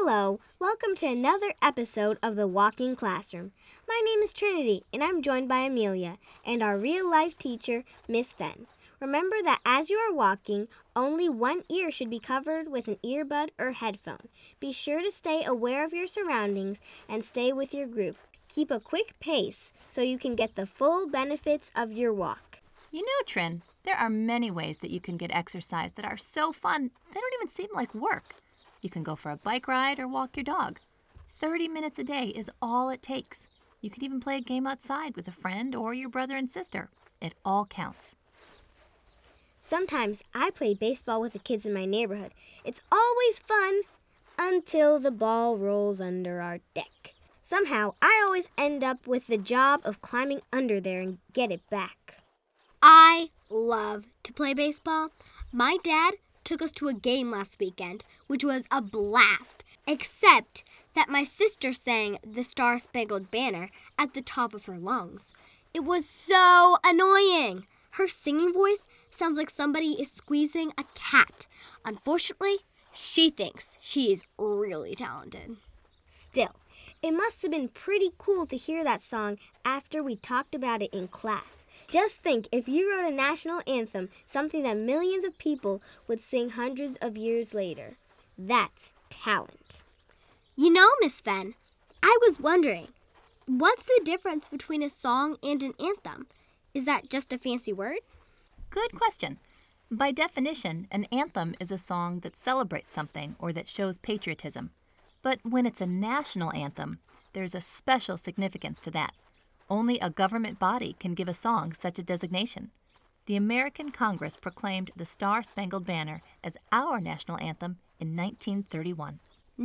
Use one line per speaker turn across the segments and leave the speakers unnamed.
Hello, welcome to another episode of The Walking Classroom. My name is Trinity, and I'm joined by Amelia and our real-life teacher, Miss Fenn. Remember that as you are walking, only one ear should be covered with an earbud or headphone. Be sure to stay aware of your surroundings and stay with your group. Keep a quick pace so you can get the full benefits of your walk.
You know, Trin, there are many ways that you can get exercise that are so fun, they don't even seem like work. You can go for a bike ride or walk your dog. 30 minutes a day is all it takes. You can even play a game outside with a friend or your brother and sister. It all counts.
Sometimes I play baseball with the kids in my neighborhood. It's always fun until the ball rolls under our deck. Somehow, I always end up with the job of climbing under there and get it back.
I love to play baseball. My dad took us to a game last weekend, which was a blast, except that my sister sang the Star-Spangled Banner at the top of her lungs. It was so annoying. Her singing voice sounds like somebody is squeezing a cat. Unfortunately, she thinks she is really talented.
Still, it must have been pretty cool to hear that song after we talked about it in class. Just think if you wrote a national anthem, something that millions of people would sing hundreds of years later. That's talent.
You know, Miss Fenn, I was wondering, what's the difference between a song and an anthem? Is that just a fancy word?
Good question. By definition, an anthem is a song that celebrates something or that shows patriotism. But when it's a national anthem, there's a special significance to that. Only a government body can give a song such a designation. The American Congress proclaimed the Star-Spangled Banner as our national anthem in 1931.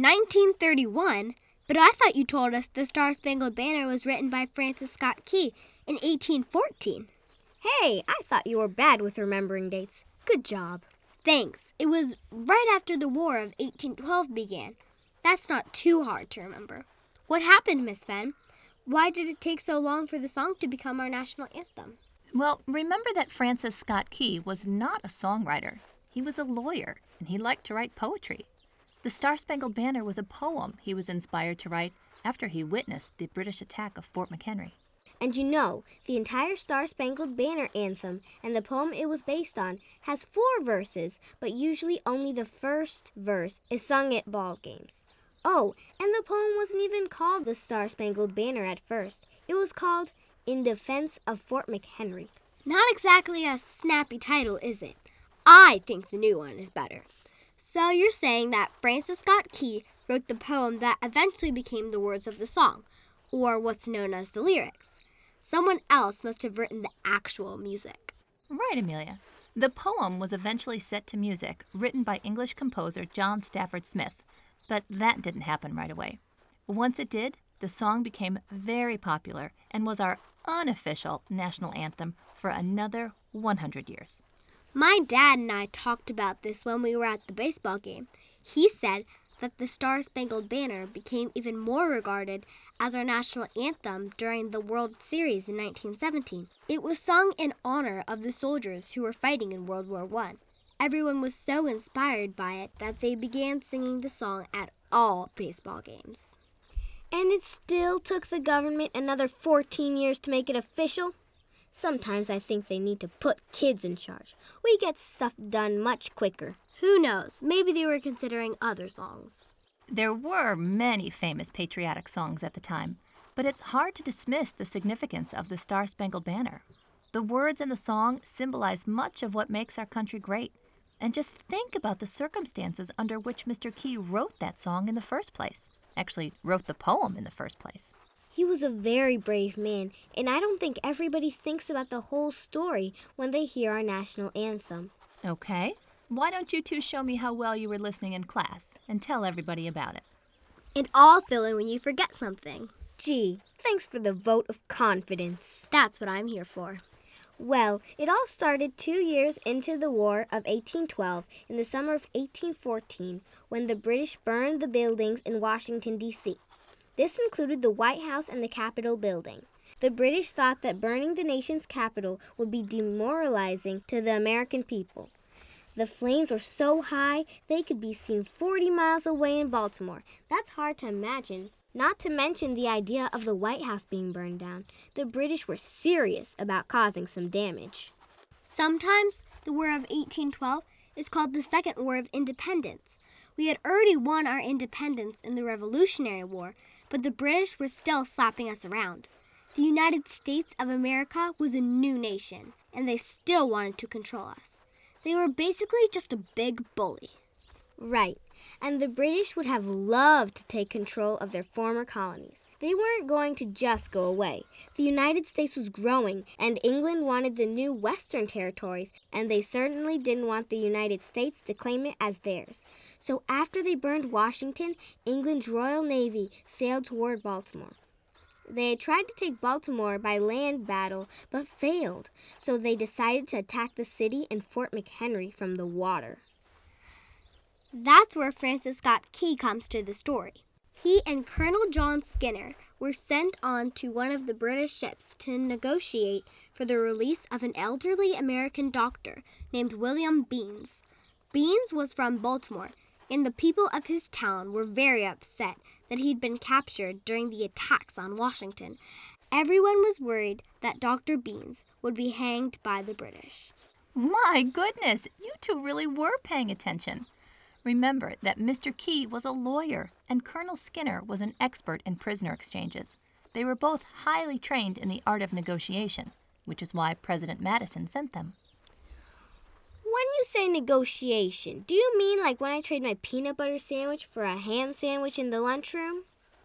1931? But I thought you told us the Star-Spangled Banner was written by Francis Scott Key in 1814.
Hey, I thought you were bad with remembering dates. Good job.
Thanks. It was right after the War of 1812 began. That's not too hard to remember. What happened, Miss Fenn? Why did it take so long for the song to become our national anthem?
Well, remember that Francis Scott Key was not a songwriter. He was a lawyer, and he liked to write poetry. The Star-Spangled Banner was a poem he was inspired to write after he witnessed the British attack of Fort McHenry.
And you know, the entire Star-Spangled Banner anthem and the poem it was based on has 4 verses, but usually only the first verse is sung at ball games. Oh, and the poem wasn't even called the Star-Spangled Banner at first. It was called In Defense of Fort McHenry.
Not exactly a snappy title, is it? I think the new one is better. So you're saying that Francis Scott Key wrote the poem that eventually became the words of the song, or what's known as the lyrics. Someone else must have written the actual music.
Right, Amelia. The poem was eventually set to music, written by English composer John Stafford Smith, but that didn't happen right away. Once it did, the song became very popular and was our unofficial national anthem for another 100 years.
My dad and I talked about this when we were at the baseball game. He said that the Star-Spangled Banner became even more regarded as our national anthem during the World Series in 1917. It was sung in honor of the soldiers who were fighting in World War I. Everyone was so inspired by it that they began singing the song at all baseball games.
And it still took the government another 14 years to make it official? Sometimes I think they need to put kids in charge. We get stuff done much quicker.
Who knows? Maybe they were considering other songs.
There were many famous patriotic songs at the time, but it's hard to dismiss the significance of the Star-Spangled Banner. The words in the song symbolize much of what makes our country great. And just think about the circumstances under which Mr. Key wrote that song in the first place. Actually, wrote the poem in the first place.
He was a very brave man, and I don't think everybody thinks about the whole story when they hear our national anthem.
Okay. Why don't you two show me how well you were listening in class and tell everybody about it?
And I'll fill in when you forget something.
Gee, thanks for the vote of confidence.
That's what I'm here for.
Well, it all started 2 years into the War of 1812 in the summer of 1814 when the British burned the buildings in Washington, D.C. This included the White House and the Capitol building. The British thought that burning the nation's capital would be demoralizing to the American people. The flames were so high they could be seen 40 miles away in Baltimore. That's hard to imagine. Not to mention the idea of the White House being burned down. The British were serious about causing some damage.
Sometimes the War of 1812 is called the Second War of Independence. We had already won our independence in the Revolutionary War, but the British were still slapping us around. The United States of America was a new nation, and they still wanted to control us. They were basically just a big bully.
Right, and the British would have loved to take control of their former colonies. They weren't going to just go away. The United States was growing, and England wanted the new Western territories, and they certainly didn't want the United States to claim it as theirs. So after they burned Washington, England's Royal Navy sailed toward Baltimore. They had tried to take Baltimore by land battle, but failed, so they decided to attack the city and Fort McHenry from the water.
That's where Francis Scott Key comes to the story. He and Colonel John Skinner were sent on to one of the British ships to negotiate for the release of an elderly American doctor named William Beans. Beans was from Baltimore, and the people of his town were very upset that he'd been captured during the attacks on Washington. Everyone was worried that Dr. Beans would be hanged by the British.
My goodness, you two really were paying attention. Remember that Mr. Key was a lawyer and Colonel Skinner was an expert in prisoner exchanges. They were both highly trained in the art of negotiation, which is why President Madison sent them.
When you say negotiation, do you mean like when I trade my peanut butter sandwich for a ham sandwich in the lunchroom?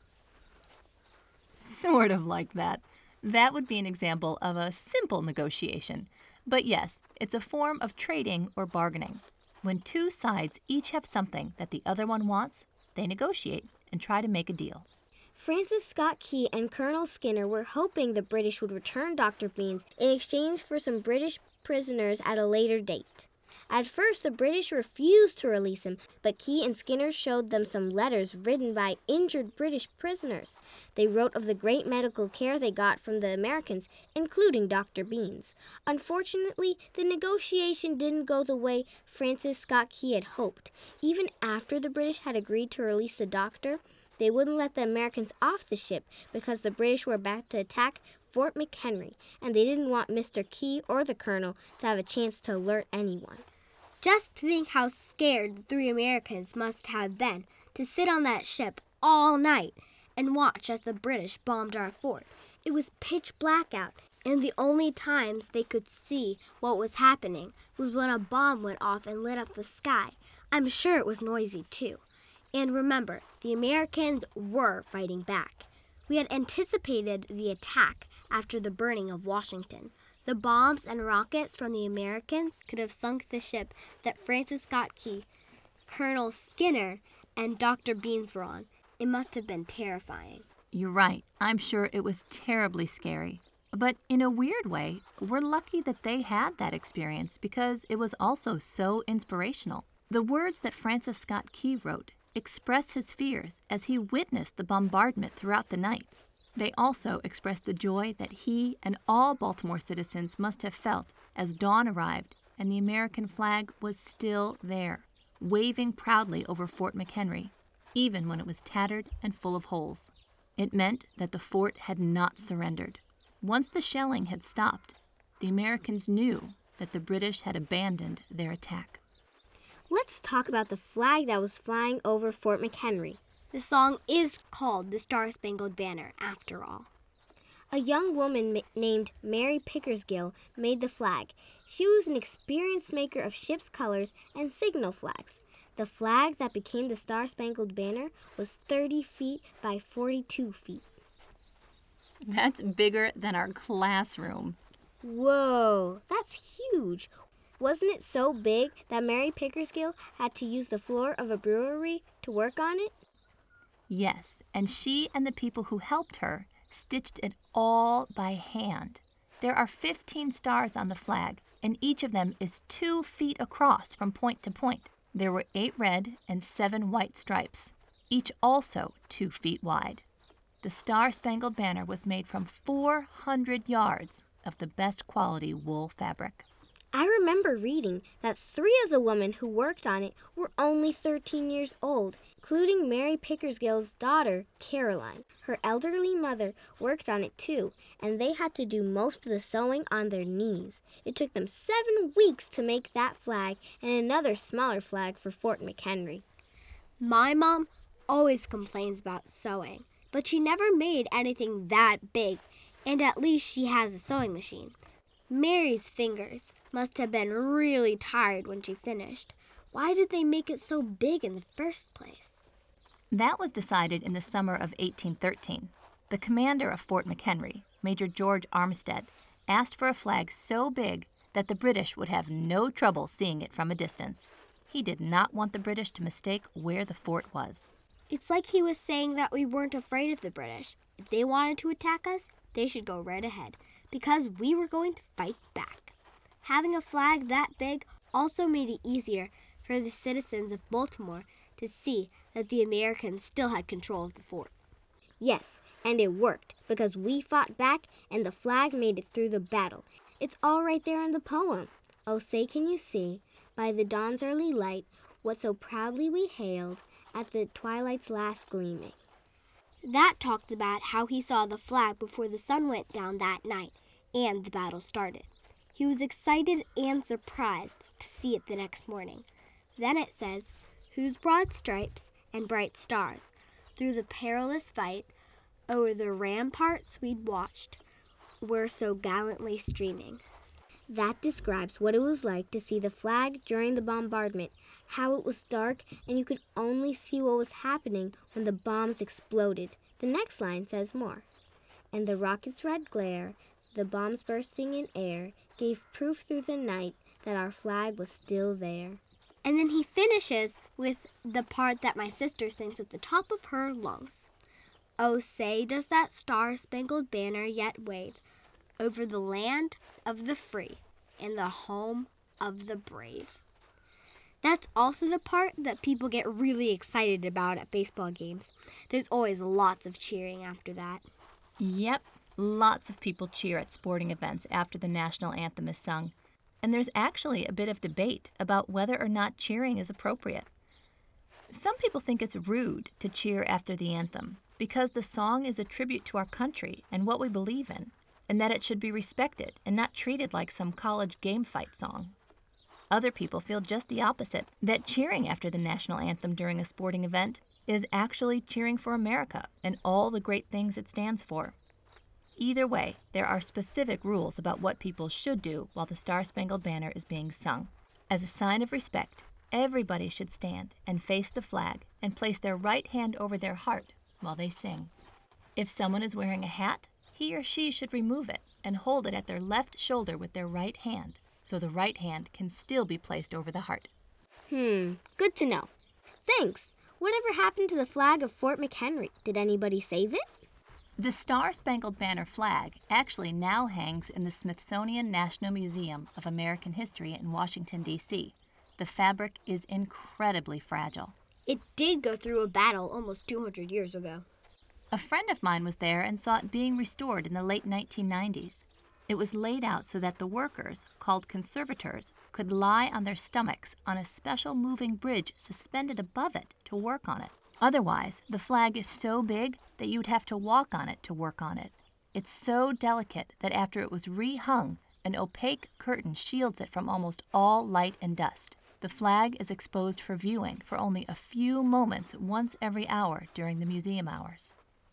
Sort of like that. That would be an example of a simple negotiation. But yes, it's a form of trading or bargaining. When two sides each have something that the other one wants, they negotiate and try to make a deal.
Francis Scott Key and Colonel Skinner were hoping the British would return Dr. Beans in exchange for some British prisoners at a later date. At first, the British refused to release him, but Key and Skinner showed them some letters written by injured British prisoners. They wrote of the great medical care they got from the Americans, including Dr. Beans. Unfortunately, the negotiation didn't go the way Francis Scott Key had hoped. Even after the British had agreed to release the doctor, they wouldn't let the Americans off the ship because the British were about to attack Fort McHenry, and they didn't want Mr. Key or the Colonel to have a chance to alert anyone.
Just think how scared the three Americans must have been to sit on that ship all night and watch as the British bombed our fort. It was pitch black out, and the only times they could see what was happening was when a bomb went off and lit up the sky. I'm sure it was noisy too. And remember, the Americans were fighting back. We had anticipated the attack after the burning of Washington. The bombs and rockets from the Americans could have sunk the ship that Francis Scott Key, Colonel Skinner, and Dr. Beans were on. It must have been terrifying.
You're right. I'm sure it was terribly scary. But in a weird way, we're lucky that they had that experience because it was also so inspirational. The words that Francis Scott Key wrote express his fears as he witnessed the bombardment throughout the night. They also express the joy that he and all Baltimore citizens must have felt as dawn arrived and the American flag was still there, waving proudly over Fort McHenry, even when it was tattered and full of holes. It meant that the fort had not surrendered. Once the shelling had stopped, the Americans knew that the British had abandoned their attack.
Let's talk about the flag that was flying over Fort McHenry.
The song is called the Star-Spangled Banner, after all.
A young woman named Mary Pickersgill made the flag. She was an experienced maker of ship's colors and signal flags. The flag that became the Star-Spangled Banner was 30 feet by 42 feet.
That's bigger than our classroom.
Whoa, that's huge. Wasn't it so big that Mary Pickersgill had to use the floor of a brewery to work on it?
Yes, and she and the people who helped her stitched it all by hand. There are 15 stars on the flag, and each of them is 2 feet across from point to point. There were 8 red and 7 white stripes, each also 2 feet wide. The Star-Spangled Banner was made from 400 yards of the best quality wool fabric.
I remember reading that 3 of the women who worked on it were only 13 years old, including Mary Pickersgill's daughter, Caroline. Her elderly mother worked on it too, and they had to do most of the sewing on their knees. It took them 7 weeks to make that flag and another smaller flag for Fort McHenry.
My mom always complains about sewing, but she never made anything that big, and at least she has a sewing machine. Mary's fingers must have been really tired when she finished. Why did they make it so big in the first place?
That was decided in the summer of 1813. The commander of Fort McHenry, Major George Armstead, asked for a flag so big that the British would have no trouble seeing it from a distance. He did not want the British to mistake where the fort was.
It's like he was saying that we weren't afraid of the British. If they wanted to attack us, they should go right ahead, because we were going to fight back. Having a flag that big also made it easier for the citizens of Baltimore to see that the Americans still had control of the fort.
Yes, and it worked, because we fought back and the flag made it through the battle. It's all right there in the poem. Oh, say can you see, by the dawn's early light, what so proudly we hailed at the twilight's last gleaming.
That talks about how he saw the flag before the sun went down that night and the battle started. He was excited and surprised to see it the next morning. Then it says, whose broad stripes and bright stars, through the perilous fight, o'er the ramparts we'd watched, were so gallantly streaming.
That describes what it was like to see the flag during the bombardment, how it was dark and you could only see what was happening when the bombs exploded. The next line says more. And the rocket's red glare, the bombs bursting in air, gave proof through the night that our flag was still there.
And then he finishes with the part that my sister sings at the top of her lungs. Oh, say, does that star-spangled banner yet wave over the land of the free and the home of the brave? That's also the part that people get really excited about at baseball games. There's always lots of cheering after that.
Yep, lots of people cheer at sporting events after the national anthem is sung. And there's actually a bit of debate about whether or not cheering is appropriate. Some people think it's rude to cheer after the anthem because the song is a tribute to our country and what we believe in, and that it should be respected and not treated like some college game fight song. Other people feel just the opposite, that cheering after the national anthem during a sporting event is actually cheering for America and all the great things it stands for. Either way, there are specific rules about what people should do while the Star-Spangled Banner is being sung. As a sign of respect, everybody should stand and face the flag and place their right hand over their heart while they sing. If someone is wearing a hat, he or she should remove it and hold it at their left shoulder with their right hand, so the right hand can still be placed over the heart.
Good to know. Thanks. Whatever happened to the flag of Fort McHenry? Did anybody save it?
The Star-Spangled Banner flag actually now hangs in the Smithsonian National Museum of American History in Washington, D.C. The fabric is incredibly fragile.
It did go through a battle almost 200 years ago.
A friend of mine was there and saw it being restored in the late 1990s. It was laid out so that the workers, called conservators, could lie on their stomachs on a special moving bridge suspended above it to work on it. Otherwise, the flag is so big that you'd have to walk on it to work on it. It's so delicate that after it was rehung, an opaque curtain shields it from almost all light and dust. The flag is exposed for viewing for only a few moments once every hour during the museum hours.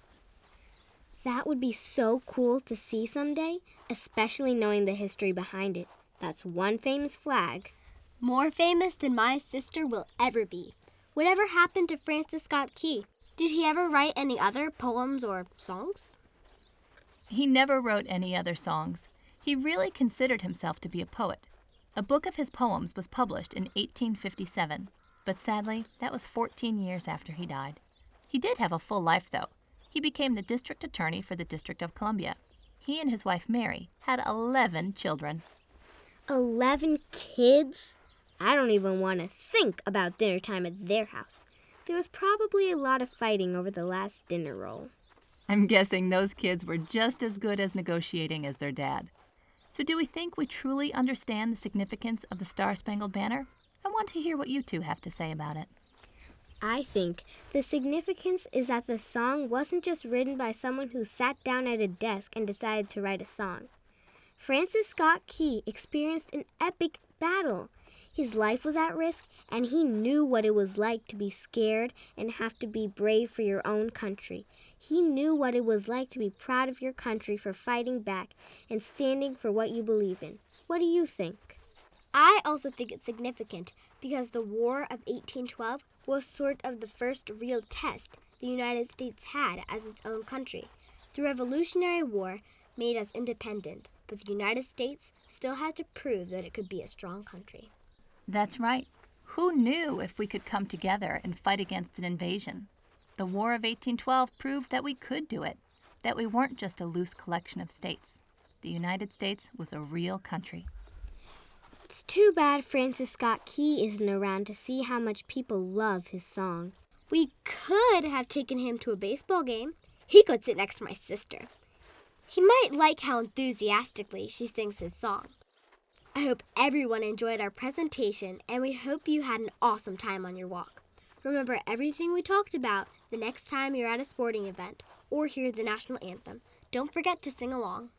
That would be so cool to see someday, especially knowing the history behind it. That's one famous flag.
More famous than my sister will ever be. Whatever happened to Francis Scott Key? Did he ever write any other poems or songs?
He never wrote any other songs. He really considered himself to be a poet. A book of his poems was published in 1857, but sadly, that was 14 years after he died. He did have a full life, though. He became the district attorney for the District of Columbia. He and his wife, Mary, had 11 children.
11 kids? I don't even want to think about dinner time at their house. There was probably a lot of fighting over the last dinner roll.
I'm guessing those kids were just as good as negotiating as their dad. So do we think we truly understand the significance of the Star-Spangled Banner? I want to hear what you two have to say about it.
I think the significance is that the song wasn't just written by someone who sat down at a desk and decided to write a song. Francis Scott Key experienced an epic battle. His life was at risk, and he knew what it was like to be scared and have to be brave for your own country. He knew what it was like to be proud of your country for fighting back and standing for what you believe in. What do you think?
I also think it's significant because the War of 1812 was sort of the first real test the United States had as its own country. The Revolutionary War made us independent, but the United States still had to prove that it could be a strong country.
That's right. Who knew if we could come together and fight against an invasion? The War of 1812 proved that we could do it, that we weren't just a loose collection of states. The United States was a real country.
It's too bad Francis Scott Key isn't around to see how much people love his song.
We could have taken him to a baseball game. He could sit next to my sister. He might like how enthusiastically she sings his song. I hope everyone enjoyed our presentation, and we hope you had an awesome time on your walk. Remember everything we talked about the next time you're at a sporting event or hear the national anthem. Don't forget to sing along.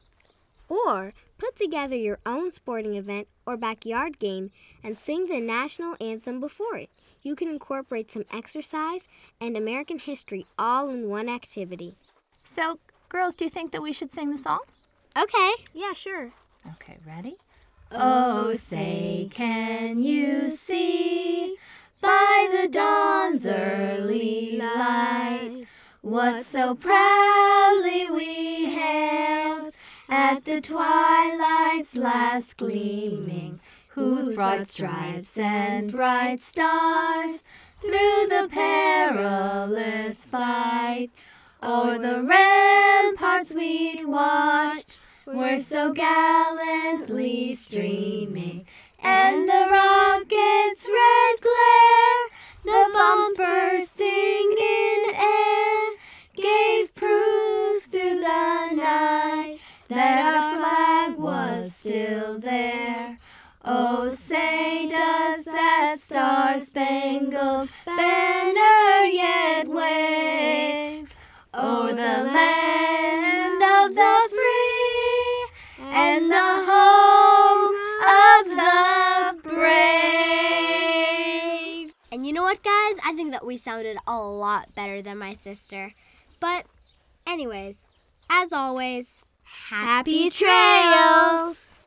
Or put together your own sporting event or backyard game and sing the national anthem before it. You can incorporate some exercise and American history all in one activity.
So, girls, do you think that we should sing the song?
Okay.
Yeah, sure.
Okay, ready?
Oh, say, can you see by the dawn's early light what so proudly we hailed at the twilight's last gleaming, whose broad stripes and bright stars through the perilous fight o'er the ramparts we'd watched were so gallantly streaming, and the rocket's red glare, the bombs bursting in air, gave proof through the night that our flag was still there. Oh, say, does that star-spangled banner yet wave o'er the land of the free and the home of the brave?
And you know what, guys? I think that we sounded a lot better than my sister. But anyways, as always,
Happy trails!